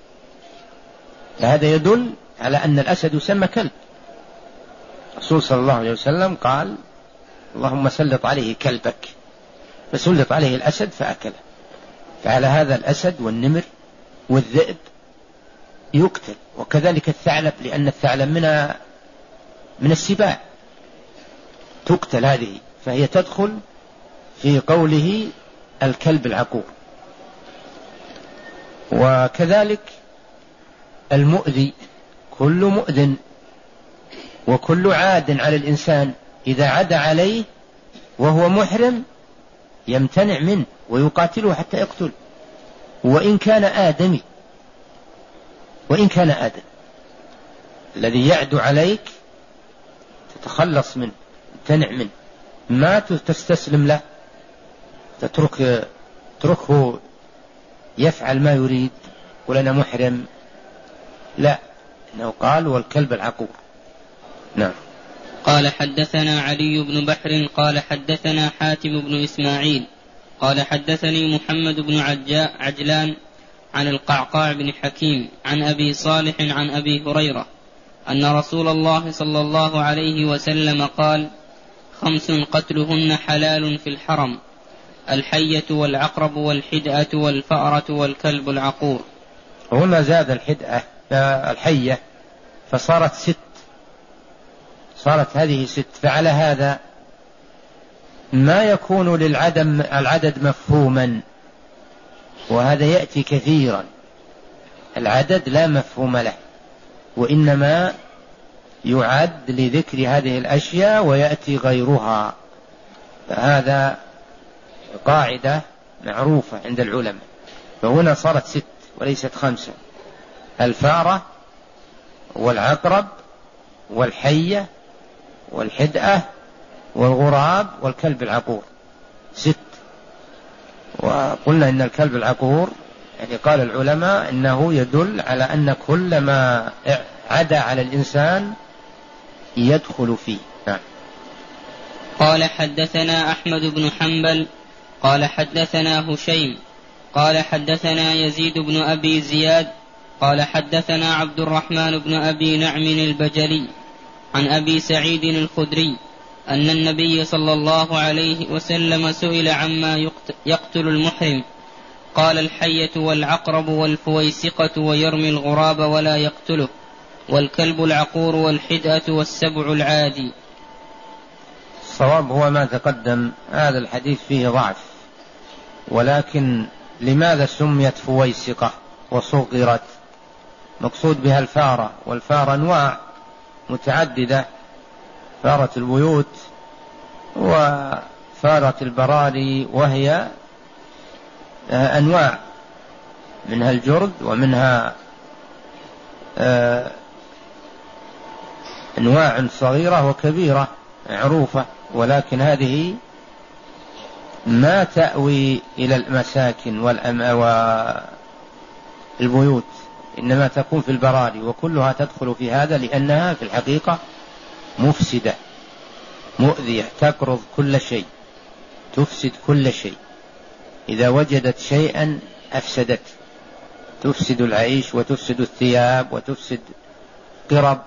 فهذا يدل على أن الأسد يسمى كلب. الرسول صلى الله عليه وسلم قال اللهم سلط عليه كلبك، فسلط عليه الأسد فأكله. فعلى هذا الأسد والنمر والذئب يقتل، وكذلك الثعلب، لأن الثعلب من من السباع تقتل هذه، فهي تدخل في قوله الكلب العقور. وكذلك المؤذي، كل مؤذن وكل عاد على الإنسان إذا عاد عليه وهو محرم يمتنع منه ويقاتله حتى يقتل، وإن كان آدمي، وإن كان آدم. الذي يعدو عليك تتخلص منه، تمتنع منه، ما تستسلم له، تترك تركه يفعل ما يريد، ولنا محرم، لا، إنه قال والكلب العقور. نعم. قال حدثنا علي بن بحر قال حدثنا حاتم بن إسماعيل قال حدثني محمد بن عجاء عجلان عن القعقاع بن حكيم عن أبي صالح عن أبي هريرة أن رسول الله صلى الله عليه وسلم قال خمس قتلهن حلال في الحرم: الحية والعقرب والحدأة والفأرة والكلب العقور. هنا زاد الحدأة الحية فصارت ست، صارت هذه ست. فعلى هذا ما يكون للعدم العدد مفهوما، وهذا يأتي كثيرا، العدد لا مفهوم له، وإنما يعد لذكر هذه الأشياء ويأتي غيرها، فهذا قاعدة معروفة عند العلماء. فهنا صارت ست وليست خمسة: الفارة والعقرب والحية والحدأة والغراب والكلب العقور، ست. وقلنا إن الكلب العقور يعني قال العلماء إنه يدل على أن كل ما عدا على الإنسان يدخل فيه. نعم. قال حدثنا أحمد بن حنبل قال حدثنا هشيم قال حدثنا يزيد بن أبي زياد قال حدثنا عبد الرحمن بن أبي نعم البجلي عن أبي سعيد الخدري أن النبي صلى الله عليه وسلم سئل عما يقتل المحرم قال: الحية والعقرب والفويسقة ويرمي الغراب ولا يقتله، والكلب العقور والحدأة والسبع العادي. الصواب هو ما تقدم، هذا الحديث فيه ضعف، ولكن لماذا سميت فويسقة وصغرت؟ مقصود بها الفارة، والفارة أنواع متعددة: فارة البيوت وفارة البراري، وهي أنواع، منها الجرد ومنها أنواع صغيرة وكبيرة معروفة، ولكن هذه ما تأوي إلى المساكن والبيوت، إنما تكون في البراري، وكلها تدخل في هذا لأنها في الحقيقة مفسدة مؤذية، تقرض كل شيء، تفسد كل شيء، إذا وجدت شيئا أفسدت، تفسد العيش وتفسد الثياب وتفسد قرب،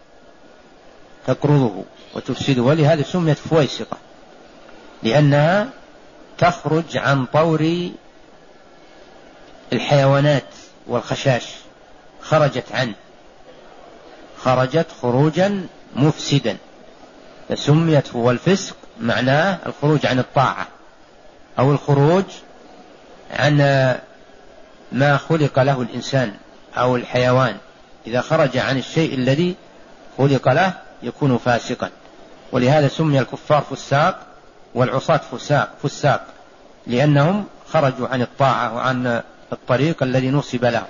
تقرضه وتفسده. ولهذا سميت فويسقة، لأنها تخرج عن طور الحيوانات والخشاش، خرجت عنه، خرجت خروجا مفسدا، فسميت. والفسق معناه الخروج عن الطاعة أو الخروج عن ما خلق له الإنسان أو الحيوان، إذا خرج عن الشيء الذي خلق له يكون فاسقا. ولهذا سمي الكفار فساق والعصاة فساق فساق لأنهم خرجوا عن الطاعة وعن الطريق الذي نصب له.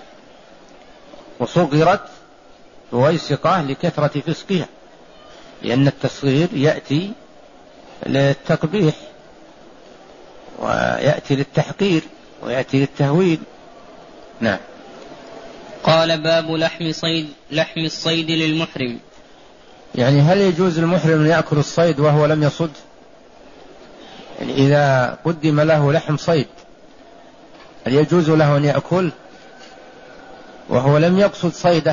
وصغرت فويسقة لكثرة فسقها، لأن التصغير يأتي للتقبيح ويأتي للتحقير ويأتي للتهويل. نعم. قال: باب لحم صيد لحم الصيد للمحرم. يعني هل يجوز المحرم أن يأكل الصيد وهو لم يصد؟ يعني إذا قدم له لحم صيد هل يجوز له أن يأكل وهو لم يقصد صيده؟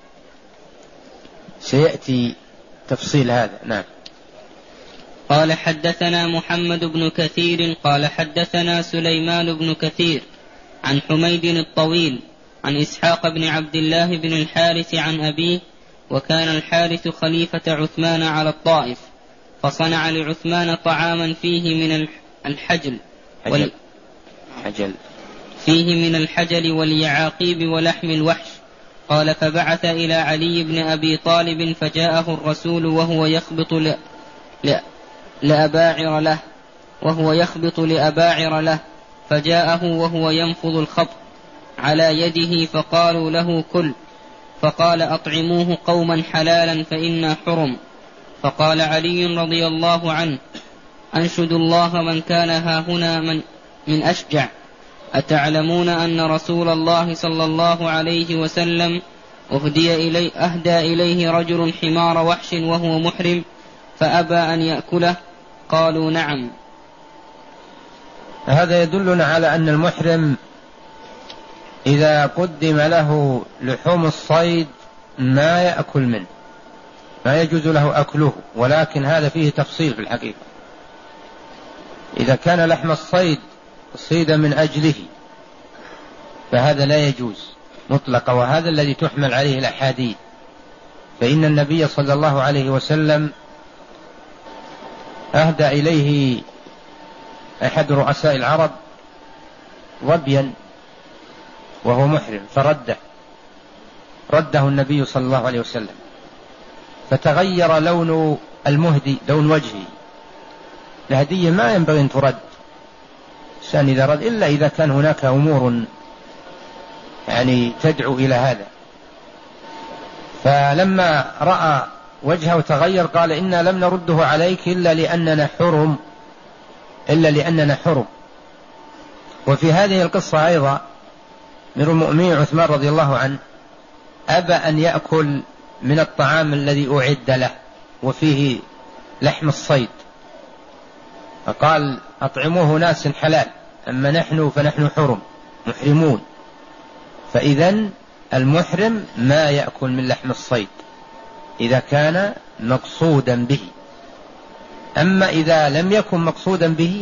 سيأتي تفصيل هذا. نعم. قال: حدثنا محمد بن كثير قال حدثنا سليمان بن كثير عن حميد الطويل عن إسحاق بن عبد الله بن الحارث عن أبيه: وكان الحارث خليفة عثمان على الطائف، فصنع لعثمان طعاما فيه من الحجل وال... حجل فيه من الحجل واليعاقيب ولحم الوحش. قال: فبعث إلى علي بن أبي طالب فجاءه الرسول وهو يخبط ل... ل... لأباعر له وهو يخبط لأباعر له فجاءه وهو ينفض الخبط على يده، فقالوا له: كل. فقال: أطعموه قوما حلالا فإنا حرم. فقال علي رضي الله عنه: أنشد الله من كان هاهنا من, من أشجع، أتعلمون أن رسول الله صلى الله عليه وسلم أهدي إلي أهدى إليه رجل حمار وحش وهو محرم فأبى أن يأكله؟ قالوا: نعم. هذا يدلنا على أن المحرم إذا قدم له لحوم الصيد ما يأكل منه، ما يجوز له أكله، ولكن هذا فيه تفصيل في الحقيقة. إذا كان لحم الصيد صيد من أجله فهذا لا يجوز مطلقا، وهذا الذي تحمل عليه الأحاديث. فإن النبي صلى الله عليه وسلم أهدى إليه أحد رؤساء العرب ظبيا وهو محرم فرده رده النبي صلى الله عليه وسلم، فتغير لون المهدي لون وجهه، الهدية ما ينبغي أن ترد، الإنسان إذا رد إلا إذا كان هناك أمور يعني تدعو إلى هذا. فلما رأى وجهه تغير قال إنا لم نرده عليك إلا لأننا حرم إلا لأننا حرم. وفي هذه القصة أيضا أمير المؤمنين عثمان رضي الله عنه أبى أن يأكل من الطعام الذي أعد له وفيه لحم الصيد، فقال أطعموه ناس حلال، أما نحن فنحن حرم محرمون. فإذن المحرم ما يأكل من لحم الصيد إذا كان مقصودا به، أما إذا لم يكن مقصودا به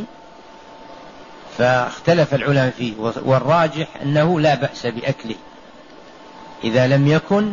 فاختلف العلماء فيه، والراجح أنه لا بأس بأكله إذا لم يكن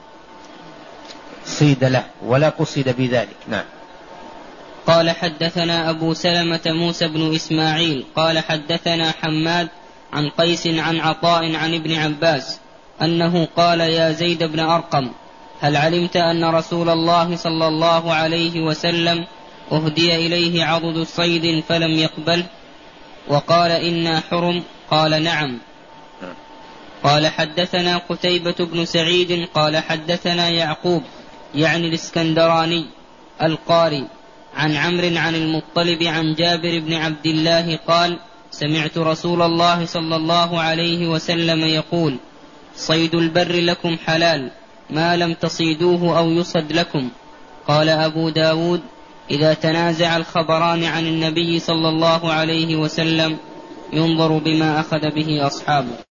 صيد له ولا قصد بذلك. نعم. قال حدثنا أبو سلمة موسى بن إسماعيل قال حدثنا حماد عن قيس عن عطاء عن ابن عباس أنه قال يا زيد بن أرقم هل علمت أن رسول الله صلى الله عليه وسلم أهدي إليه عضد صيد فلم يقبل وقال إنا حرم؟ قال نعم. قال حدثنا قتيبة بن سعيد قال حدثنا يعقوب يعني الإسكندراني القاري عن عمرو عن المطلب عن جابر بن عبد الله قال سمعت رسول الله صلى الله عليه وسلم يقول صيد البر لكم حلال ما لم تصيدوه أو يصد لكم. قال أبو داود إذا تنازع الخبران عن النبي صلى الله عليه وسلم ينظر بما أخذ به أصحابه.